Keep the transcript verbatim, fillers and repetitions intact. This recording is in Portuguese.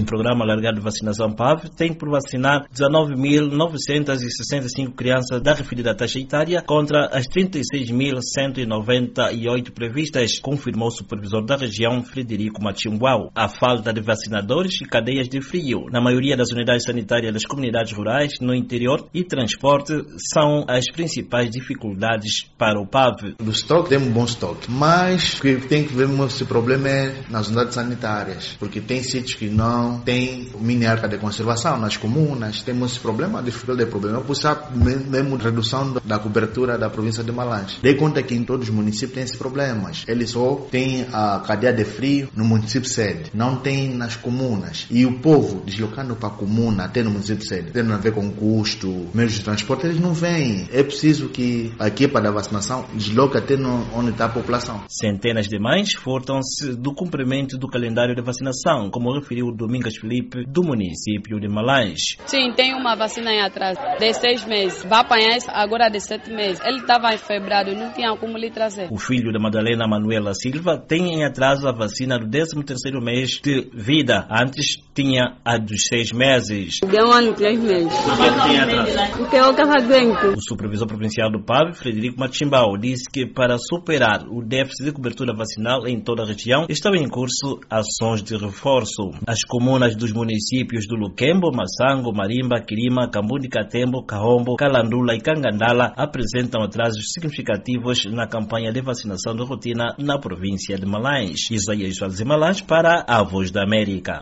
Programa Alargado de Vacinação P A V tem por vacinar dezenove mil novecentas e sessenta e cinco crianças da referida taxa etária contra as trinta e seis mil cento e noventa e oito previstas, confirmou o supervisor da região, Frederico Matimbuau. A falta de vacinadores e cadeias de frio na maioria das unidades sanitárias das comunidades rurais, no interior e transporte são as principais dificuldades para o P A V. Do estoque, temos um bom estoque, mas o que tem que ver esse problema é nas unidades sanitárias, porque tem sítios que não tem mini arca de conservação, nas comunas temos esse problema, a dificuldade é problema, por isso há mesmo redução da cobertura da província de Malange. Dei conta que em todos os municípios tem esses problemas, eles só têm a cadeia de frio no município sede, não tem nas comunas, e o povo deslocando para a comuna até no município sede, tendo a ver com custo, meios de transporte, eles não vêm. É preciso que a equipa da vacinação desloque até no, onde está a população. Centenas de mães furtam-se do cumprimento do calendário de vacinação, como referiu o Domingas Felipe, do município de Malange. Sim, tem uma vacina em atraso de seis meses, vai apanhar isso agora de sete meses. Ele estava em febrado, não tinha como lhe trazer. O filho da Madalena Manuela Silva tem em atraso a vacina do décimo terceiro mês de vida. Antes tinha a dos seis meses. Deu um ano e três meses. Por que tinha atraso? Porque eu estava doente. O supervisor provincial do P A V, Frederico Matimbuau, disse que para superar o déficit de cobertura vacinal em toda a região, estão em curso ações de reforço. As comunas dos municípios do Luquembo, Massango, Marimba, Quirima, Cambundi, Catembo, Kahombo, Calandula e Cangandala apresentam atrasos significativos na campanha de vacinação de rotina na província de Malange. Isaías Soares de Malange para a Voz da América.